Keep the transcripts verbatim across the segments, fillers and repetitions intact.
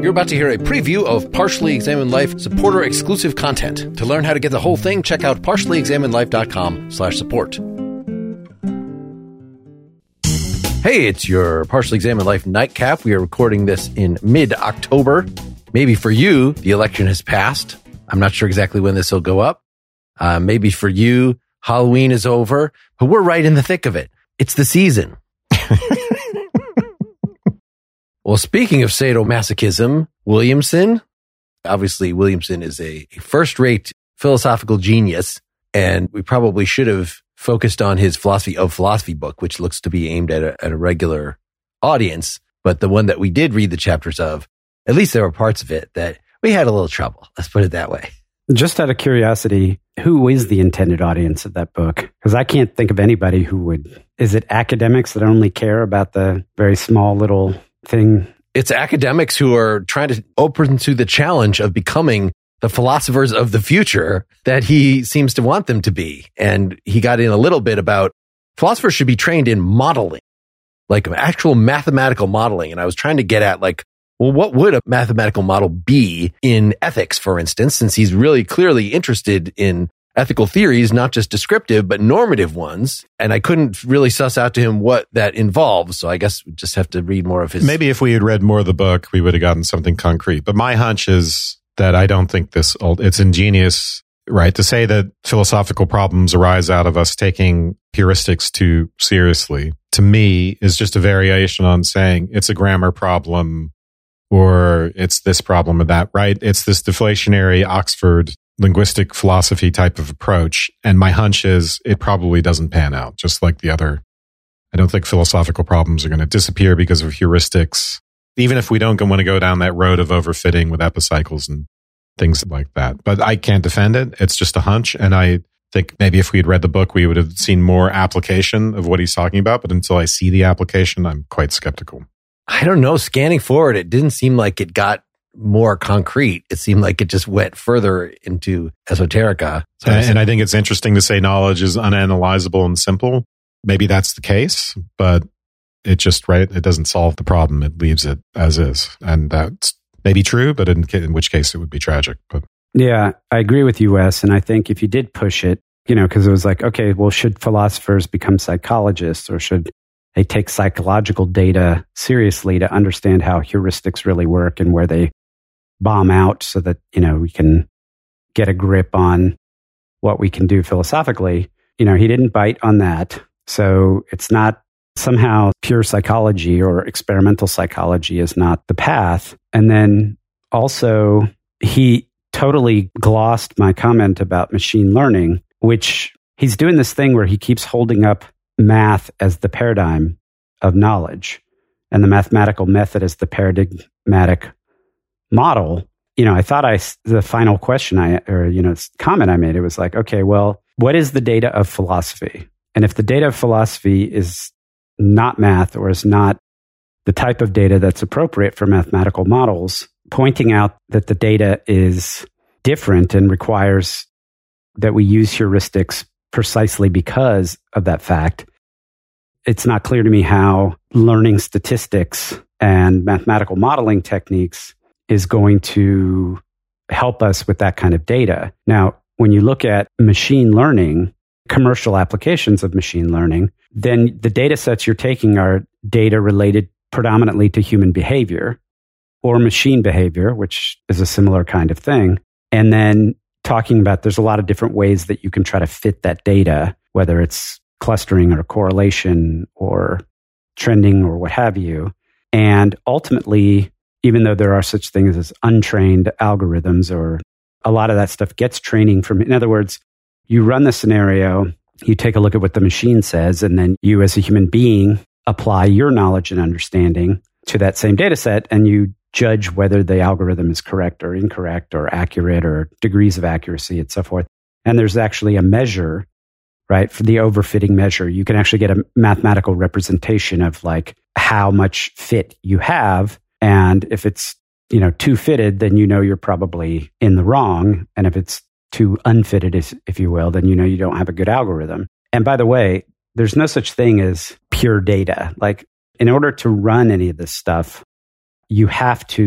You're about to hear a preview of Partially Examined Life supporter-exclusive content. To learn how to get the whole thing, check out partially examined life dot com slash support. Hey, it's your Partially Examined Life nightcap. We are recording this in mid-October. Maybe for you, the election has passed. I'm not sure exactly when this will go up. Uh, maybe for you, Halloween is over, but we're right in the thick of it. It's the season. Well, speaking of sadomasochism, Williamson, obviously Williamson is a, a first-rate philosophical genius, and we probably should have focused on his Philosophy of Philosophy book, which looks to be aimed at a, at a regular audience. But the one that we did read the chapters of, at least there were parts of it that we had a little trouble. Let's put it that way. Just out of curiosity, who is the intended audience of that book? Because I can't think of anybody who would. Is it academics that only care about the very small little thing? It's academics who are trying to open to the challenge of becoming the philosophers of the future that he seems to want them to be. And he got in a little bit about philosophers should be trained in modeling, like actual mathematical modeling. And I was trying to get at like, well, what would a mathematical model be in ethics, for instance, since he's really clearly interested in ethical theories, not just descriptive, but normative ones. And I couldn't really suss out to him what that involves. So I guess we just have to read more of his. Maybe if we had read more of the book, we would have gotten something concrete. But my hunch is that I don't think this, it's ingenious, right? To say that philosophical problems arise out of us taking heuristics too seriously, to me, is just a variation on saying it's a grammar problem or it's this problem or that, right? It's this deflationary Oxford linguistic philosophy type of approach. And my hunch is it probably doesn't pan out, just like the other. I don't think philosophical problems are going to disappear because of heuristics, even if we don't want to go down that road of overfitting with epicycles and things like that. But I can't defend it. It's just a hunch. And I think maybe if we had read the book, we would have seen more application of what he's talking about. But until I see the application, I'm quite skeptical. I don't know. Scanning forward, it didn't seem like it got more concrete. It seemed like it just went further into esoterica. So and, and I think it's interesting to say knowledge is unanalyzable and simple. Maybe that's the case, but it just, right, it doesn't solve the problem. It leaves it as is. And that's maybe true, but in, in which case it would be tragic. But yeah, I agree with you, Wes. And I think if you did push it, you know, because it was like, okay, well, should philosophers become psychologists, or should they take psychological data seriously to understand how heuristics really work and where they bomb out, so that, you know, we can get a grip on what we can do philosophically. You know, he didn't bite on that. So it's not somehow pure psychology or experimental psychology is not the path. And then also he totally glossed my comment about machine learning, which he's doing this thing where he keeps holding up math as the paradigm of knowledge and the mathematical method as the paradigmatic model. You know, I thought I, the final question I, or, you know, comment I made, it was like, okay, well, what is the data of philosophy? And if the data of philosophy is not math, or is not the type of data that's appropriate for mathematical models, pointing out that the data is different and requires that we use heuristics precisely because of that fact, it's not clear to me how learning statistics and mathematical modeling techniques is going to help us with that kind of data. Now, when you look at machine learning, commercial applications of machine learning, then the data sets you're taking are data related predominantly to human behavior or machine behavior, which is a similar kind of thing. And then talking about there's a lot of different ways that you can try to fit that data, whether it's clustering or correlation or trending or what have you. And ultimately, even though there are such things as untrained algorithms, or a lot of that stuff gets training from, in other words, you run the scenario, you take a look at what the machine says, and then you as a human being apply your knowledge and understanding to that same data set, and you judge whether the algorithm is correct or incorrect or accurate or degrees of accuracy and so forth. And there's actually a measure, right, for the overfitting measure. You can actually get a mathematical representation of like how much fit you have. And if it's, you know, too fitted, then you know you're probably in the wrong. And if it's too unfitted, if you will, then you know you don't have a good algorithm. And by the way, there's no such thing as pure data. Like, in order to run any of this stuff, you have to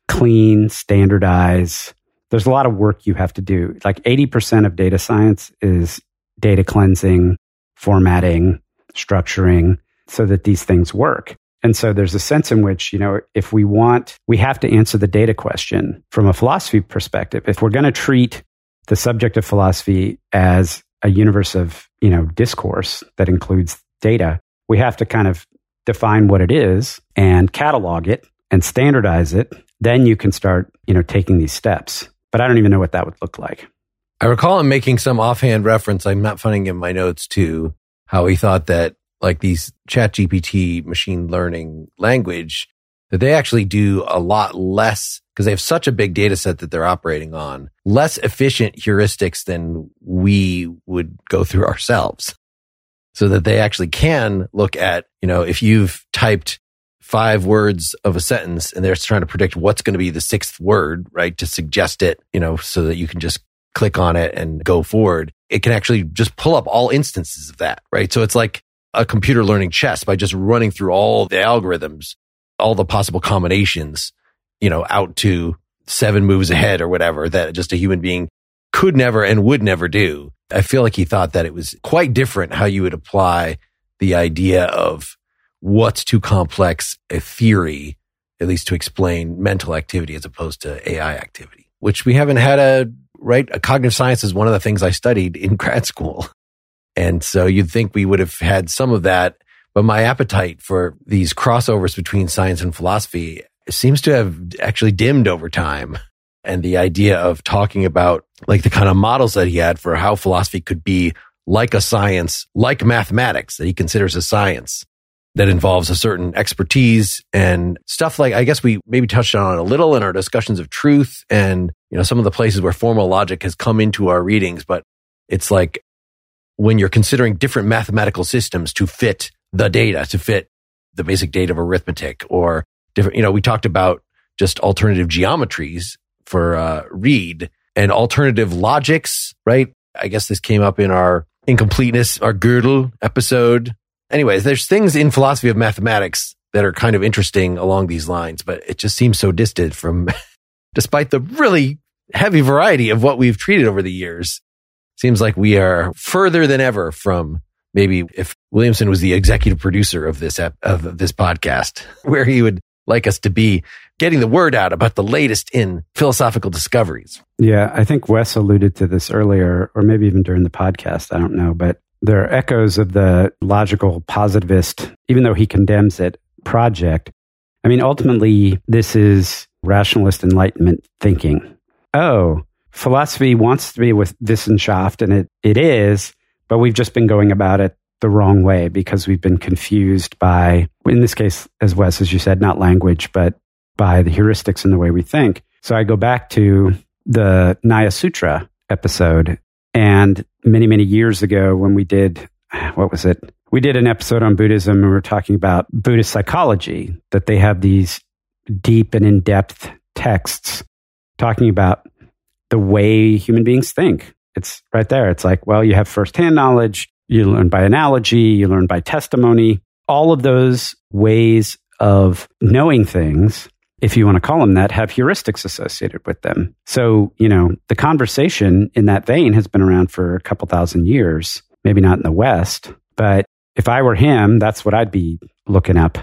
clean, standardize. There's a lot of work you have to do. Like eighty percent of data science is data cleansing, formatting, structuring, so that these things work. And so there's a sense in which, you know, if we want, we have to answer the data question from a philosophy perspective. If we're going to treat the subject of philosophy as a universe of, you know, discourse that includes data, we have to kind of define what it is and catalog it and standardize it. Then you can start, you know, taking these steps. But I don't even know what that would look like. I recall him making some offhand reference, I'm not finding in my notes, to how he thought that like these ChatGPT machine learning language, that they actually do a lot less, because they have such a big data set that they're operating on, less efficient heuristics than we would go through ourselves. So that they actually can look at, you know, if you've typed five words of a sentence and they're trying to predict what's going to be the sixth word, right, to suggest it, you know, so that you can just click on it and go forward. It can actually just pull up all instances of that, right? So it's like a computer learning chess by just running through all the algorithms, all the possible combinations, you know, out to seven moves ahead or whatever that just a human being could never and would never do. I feel like he thought that it was quite different how you would apply the idea of what's too complex a theory, at least to explain mental activity as opposed to A I activity, which we haven't had a, right? A cognitive science is one of the things I studied in grad school. And so you'd think we would have had some of that, but my appetite for these crossovers between science and philosophy seems to have actually dimmed over time. And the idea of talking about like the kind of models that he had for how philosophy could be like a science, like mathematics that he considers a science that involves a certain expertise and stuff like, I guess we maybe touched on it a little in our discussions of truth and, you know, some of the places where formal logic has come into our readings, but it's like when you're considering different mathematical systems to fit the data, to fit the basic data of arithmetic or different, you know, we talked about just alternative geometries for uh, Reid and alternative logics, right? I guess this came up in our incompleteness, our Gödel episode. Anyways, there's things in philosophy of mathematics that are kind of interesting along these lines, but it just seems so distant from, despite the really heavy variety of what we've treated over the years, seems like we are further than ever from maybe if Williamson was the executive producer of this ep- of this podcast, where he would like us to be getting the word out about the latest in philosophical discoveries. Yeah, I think Wes alluded to this earlier, or maybe even during the podcast, I don't know, but there are echoes of the logical positivist, even though he condemns it, project. I mean, ultimately, this is rationalist enlightenment thinking. Oh, philosophy wants to be with Wissenschaft, and it, it is, but we've just been going about it the wrong way because we've been confused by, in this case, as Wes, as you said, not language, but by the heuristics and the way we think. So I go back to the Nyaya Sutra episode. And many, many years ago when we did, what was it? We did an episode on Buddhism and we were talking about Buddhist psychology, that they have these deep and in-depth texts talking about the way human beings think. It's right there. It's like, well, you have firsthand knowledge, you learn by analogy, you learn by testimony. All of those ways of knowing things, if you want to call them that, have heuristics associated with them. So, you know, the conversation in that vein has been around for a couple thousand years, maybe not in the West, but if I were him, that's what I'd be looking up.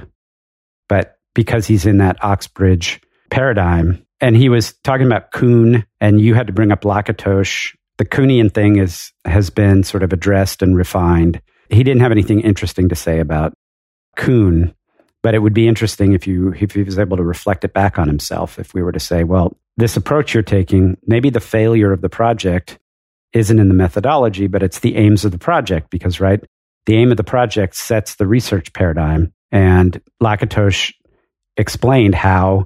But because he's in that Oxbridge paradigm, and he was talking about Kuhn, and you had to bring up Lakatos, the Kuhnian thing is has been sort of addressed and refined. He didn't have anything interesting to say about Kuhn. But it would be interesting if you if he was able to reflect it back on himself, if we were to say, well, this approach you're taking, maybe the failure of the project isn't in the methodology, but it's the aims of the project, because, right, the aim of the project sets the research paradigm. And Lakatos explained how,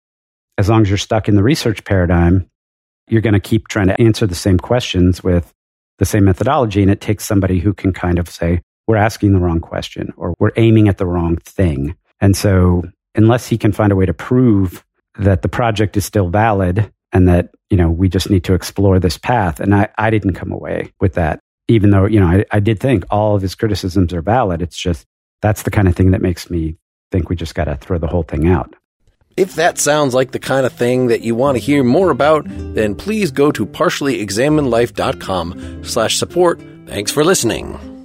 as long as you're stuck in the research paradigm, you're going to keep trying to answer the same questions with the same methodology. And it takes somebody who can kind of say, we're asking the wrong question or we're aiming at the wrong thing. And so unless he can find a way to prove that the project is still valid and that, you know, we just need to explore this path. And I, I didn't come away with that, even though, you know, I, I did think all of his criticisms are valid. It's just, that's the kind of thing that makes me think we just got to throw the whole thing out. If that sounds like the kind of thing that you want to hear more about, then please go to partially examined life dot com slash support. Thanks for listening.